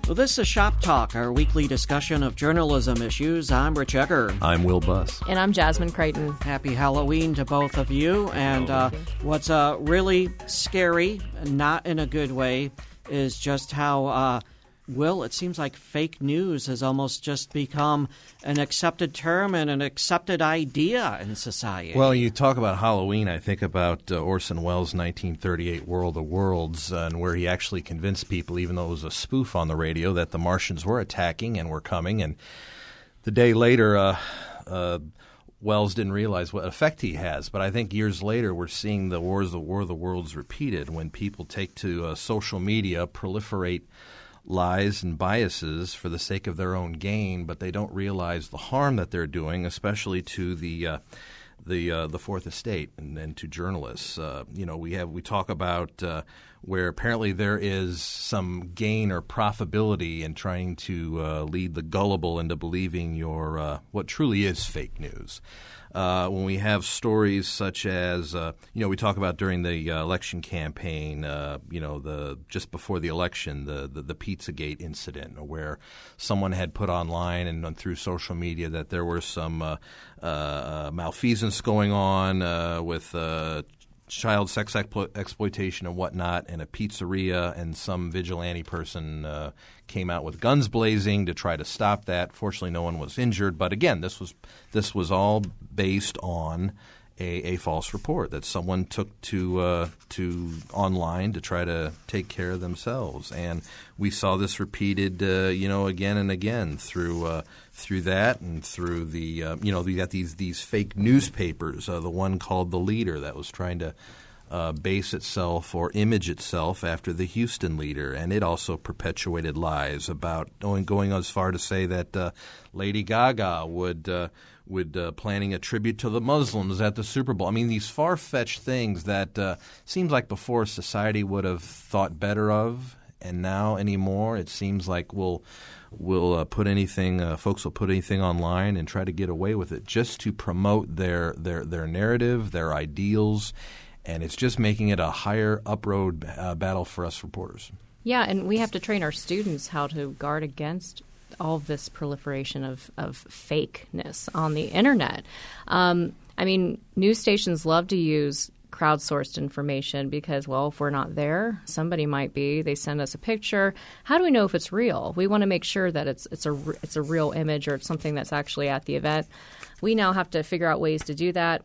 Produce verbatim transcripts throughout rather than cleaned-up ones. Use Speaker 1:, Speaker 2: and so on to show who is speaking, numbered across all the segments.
Speaker 1: Well, this is Shop Talk, our weekly discussion of journalism issues. I'm Rich Egger.
Speaker 2: I'm Will Buss.
Speaker 3: And I'm Jasmine Creighton.
Speaker 1: Happy Halloween to both of you. And uh, what's uh, really scary, not in a good way, is just how, uh, Will, it seems like fake news has almost just become an accepted term and an accepted idea in society.
Speaker 2: Well, you talk about Halloween, I think about uh, Orson Welles' nineteen thirty-eight World of Worlds, uh, and where he actually convinced people, even though it was a spoof on the radio, that the Martians were attacking and were coming. And the day later, uh, uh, Wells didn't realize what effect he has. But I think years later, we're seeing the Wars of the War of the Worlds repeated when people take to uh, social media, proliferate lies and biases for the sake of their own gain, but they don't realize the harm that they're doing, especially to the uh, the uh, the Fourth Estate and, and to journalists. Uh, you know, we have we talk about uh, where apparently there is some gain or profitability in trying to uh, lead the gullible into believing your uh, what truly is fake news. Uh, when we have stories such as, uh, you know, we talk about during the uh, election campaign, uh, you know, the just before the election, the, the, the Pizzagate incident where someone had put online and through social media that there were some uh, uh, malfeasance going on uh, with uh, child sex explo- exploitation and whatnot, and a pizzeria, and some vigilante person uh, came out with guns blazing to try to stop that. Fortunately, no one was injured. But again, this was this was all based on a, a false report that someone took to uh, to online to try to take care of themselves. And we saw this repeated, uh, you know, again and again through uh, through that and through the uh, you know we got these these fake newspapers. Uh, the one called The Leader that was trying to uh, base itself or image itself after the Houston Leader, and it also perpetuated lies about going going as far to say that uh, Lady Gaga would. Uh, With uh, planning a tribute to the Muslims at the Super Bowl. I mean, these far-fetched things that uh, seems like before society would have thought better of, and now anymore it seems like we'll we'll uh, put anything, uh, folks will put anything online and try to get away with it just to promote their their their narrative, their ideals, and it's just making it a higher up-road uh, battle for us reporters.
Speaker 3: Yeah, and we have to train our students how to guard against all of this proliferation of, of fakeness on the internet. Um, I mean, news stations love to use crowdsourced information because, well, if we're not there, somebody might be. They send us a picture. How do we know if it's real? We want to make sure that it's it's a it's a real image or it's something that's actually at the event. We now have to figure out ways to do that.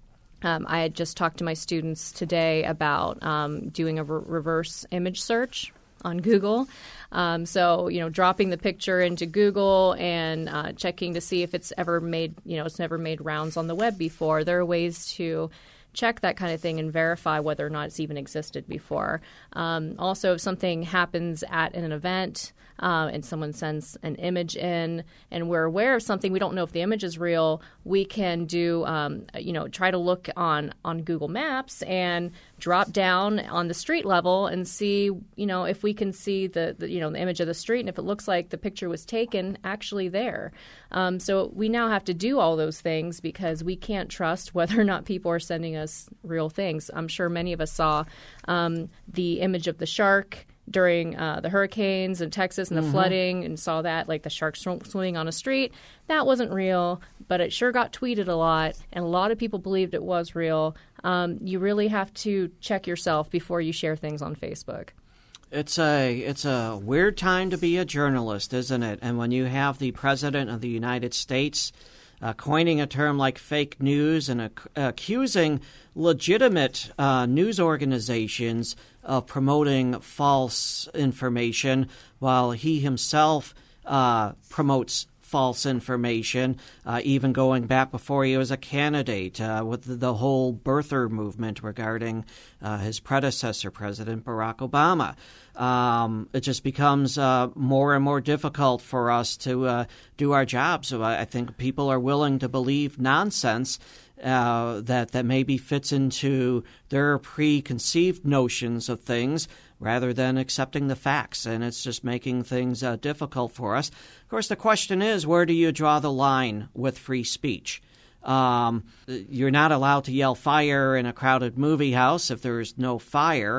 Speaker 3: Um, I had just talked to my students today about um, doing a re- reverse image search on Google. Um, so, you know, dropping the picture into Google and uh, checking to see if it's ever made, you know, it's never made rounds on the web before. There are ways to check that kind of thing and verify whether or not it's even existed before. Um, also, if something happens at an event uh, and someone sends an image in and we're aware of something, we don't know if the image is real, we can do, um, you know, try to look on, on Google Maps and drop down on the street level and see, you know, if we can see the, the you know, the image of the street and if it looks like the picture was taken actually there. Um, so we now have to do all those things because we can't trust whether or not people are sending us real things. I'm sure many of us saw um, the image of the shark during uh, the hurricanes in Texas and the mm-hmm. flooding and saw that, like the shark sw- swimming on a street. That wasn't real, but it sure got tweeted a lot, and a lot of people believed it was real. Um, you really have to check yourself before you share things on Facebook.
Speaker 1: It's a it's a weird time to be a journalist, isn't it? And when you have the President of the United States uh, coining a term like fake news and ac- accusing legitimate uh, news organizations of promoting false information while he himself uh, promotes false information, uh, even going back before he was a candidate uh, with the, the whole birther movement regarding uh, his predecessor, President Barack Obama. Um, it just becomes uh, more and more difficult for us to uh, do our jobs. So I, I think people are willing to believe nonsense uh, that, that maybe fits into their preconceived notions of things rather than accepting the facts, and it's just making things uh, difficult for us. Of course, the question is, where do you draw the line with free speech? Um, you're not allowed to yell fire in a crowded movie house if there's no fire,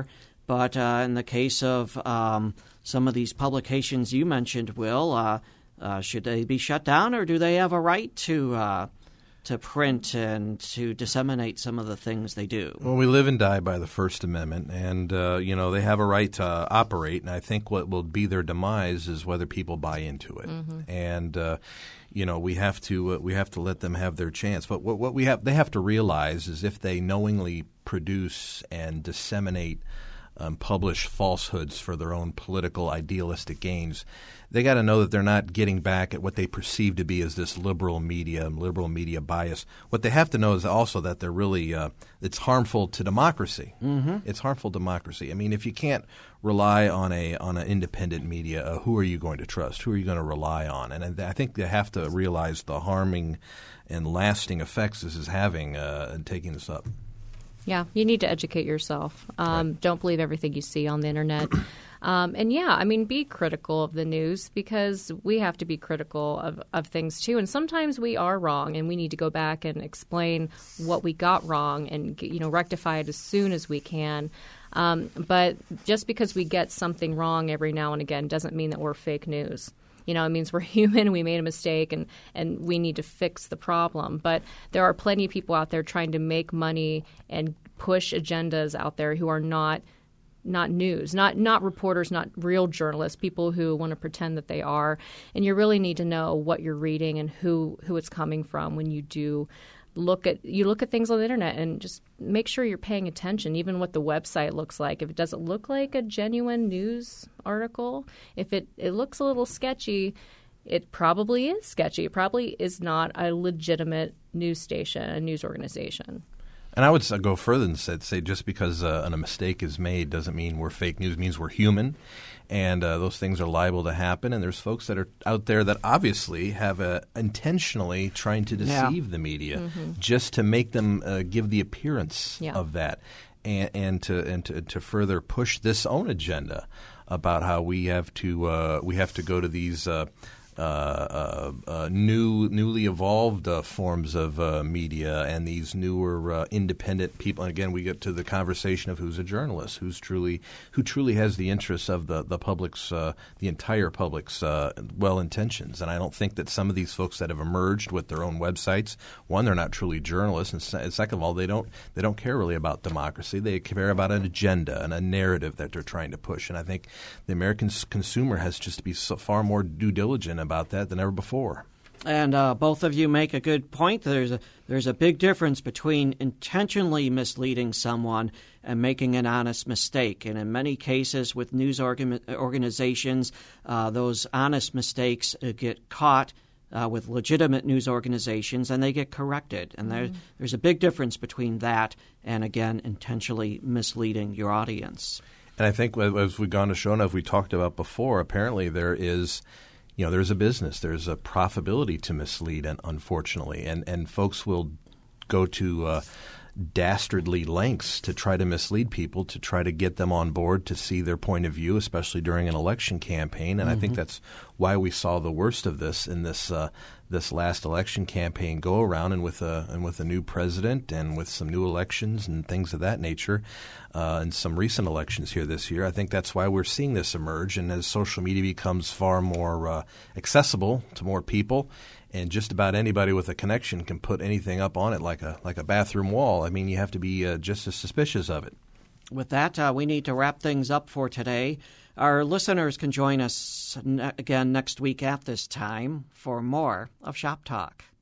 Speaker 1: But uh, in the case of um, some of these publications you mentioned, Will, uh, uh, should they be shut down, or do they have a right to uh, to print and to disseminate some of the things they do?
Speaker 2: Well, we live and die by the First Amendment, and uh, you know they have a right to uh, operate. And I think what will be their demise is whether people buy into it. Mm-hmm. And uh, you know we have to uh, we have to let them have their chance. But what, what we have they have to realize is if they knowingly produce and disseminate, um, publish falsehoods for their own political idealistic gains, they got to know that they're not getting back at what they perceive to be as this liberal media, liberal media bias. What they have to know is also that they're really uh, it's harmful to democracy. Mm-hmm. It's harmful to democracy. I mean, if you can't rely on a on an independent media, uh, who are you going to trust? Who are you going to rely on? And I think they have to realize the harming and lasting effects this is having uh, in taking this up.
Speaker 3: Yeah, you need to educate yourself. Um, right. Don't believe everything you see on the internet. Um, and yeah, I mean, be critical of the news, because we have to be critical of, of things too. And sometimes we are wrong, and we need to go back and explain what we got wrong and, you know, rectify it as soon as we can. Um, but just because we get something wrong every now and again doesn't mean that we're fake news. You know, it means we're human, we made a mistake, and, and we need to fix the problem. But there are plenty of people out there trying to make money and push agendas out there who are not not news, not not reporters, not real journalists, people who want to pretend that they are. And you really need to know what you're reading and who, who it's coming from when you do look at you look at things on the internet, and just make sure you're paying attention, even what the website looks like. If it doesn't look like a genuine news article, if it, it looks a little sketchy, it probably is sketchy. It probably is not a legitimate news station, a news organization.
Speaker 2: And I would go further and say, say just because uh, a mistake is made doesn't mean we're fake news. It means we're human, and uh, those things are liable to happen. And there's folks that are out there that obviously have uh, intentionally trying to deceive yeah. the media, mm-hmm. just to make them uh, give the appearance yeah. of that, and, and to and to, to further push this own agenda about how we have to uh, we have to go to these Uh, Uh, uh, uh, new, newly evolved uh, forms of uh, media and these newer uh, independent people. And again, we get to the conversation of who's a journalist, who's truly, who truly has the interests of the the public's, uh, the entire public's uh, well intentions. And I don't think that some of these folks that have emerged with their own websites, one, they're not truly journalists, and se- second of all, they don't they don't care really about democracy. They care about an agenda and a narrative that they're trying to push. And I think the American consumer has just to be so far more due diligent about that than ever before.
Speaker 1: And uh, both of you make a good point. There's a there's a big difference between intentionally misleading someone and making an honest mistake. And in many cases with news organ- organizations, uh, those honest mistakes uh, get caught uh, with legitimate news organizations, and they get corrected. And mm-hmm. there, there's a big difference between that and, again, intentionally misleading your audience.
Speaker 2: And I think as we've gone to show, as we talked about before, apparently there is – You know, there's a business, there's a profitability to mislead, and unfortunately, and and folks will go to uh, dastardly lengths to try to mislead people, to try to get them on board to see their point of view, especially during an election campaign. And mm-hmm. I think that's why we saw the worst of this in this uh, this last election campaign go around, and with a and with a new president and with some new elections and things of that nature, uh, and some recent elections here this year. I think that's why we're seeing this emerge. And as social media becomes far more uh, accessible to more people, and just about anybody with a connection can put anything up on it, like a like a bathroom wall, I mean, you have to be uh, just as suspicious of it.
Speaker 1: With that, uh, we need to wrap things up for today. Our listeners can join us ne- again next week at this time for more of Shop Talk.